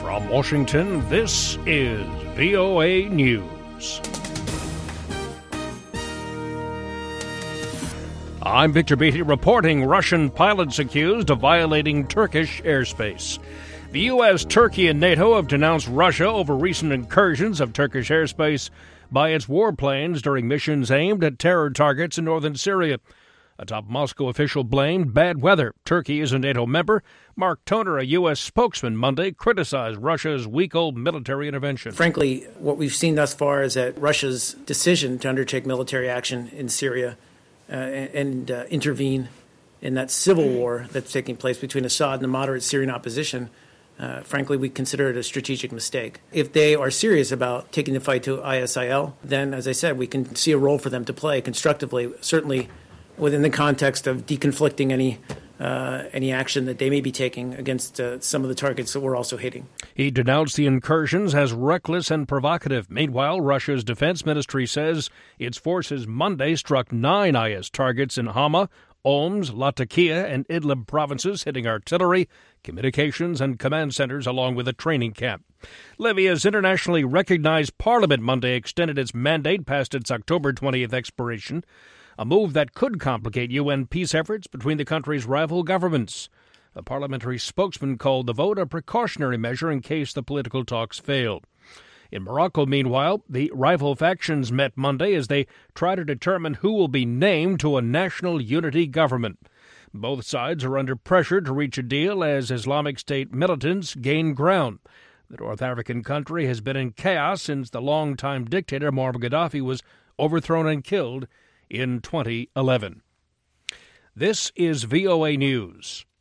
From Washington, this is VOA News. I'm Victor Beatty reporting Russian pilots accused of violating Turkish airspace. The U.S., Turkey, and NATO have denounced Russia over recent incursions of Turkish airspace by its warplanes during missions aimed at terror targets in northern Syria. A top Moscow official blamed bad weather. Turkey is a NATO member. Mark Toner, a U.S. spokesman, Monday criticized Russia's week-old military intervention. Frankly, what we've seen thus far is that Russia's decision to undertake military action in Syria and intervene in that civil war that's taking place between Assad and the moderate Syrian opposition, frankly, we consider it a strategic mistake. If they are serious about taking the fight to ISIL, then, as I said, we can see a role for them to play constructively, certainly within the context of deconflicting any action that they may be taking against some of the targets that we're also hitting. He denounced the incursions as reckless and provocative. Meanwhile, Russia's defense ministry says its forces Monday struck 9 IS targets in Hama, Homs, Latakia, and Idlib provinces, hitting artillery, communications, and command centers, along with a training camp. Libya's internationally recognized parliament Monday extended its mandate past its October 20th expiration, a move that could complicate UN peace efforts between the country's rival governments. A parliamentary spokesman called the vote a precautionary measure in case the political talks failed. In Morocco, meanwhile, the rival factions met Monday as they try to determine who will be named to a national unity government. Both sides are under pressure to reach a deal as Islamic State militants gain ground. The North African country has been in chaos since the longtime dictator Muammar Gaddafi was overthrown and killed in 2011. This is VOA News.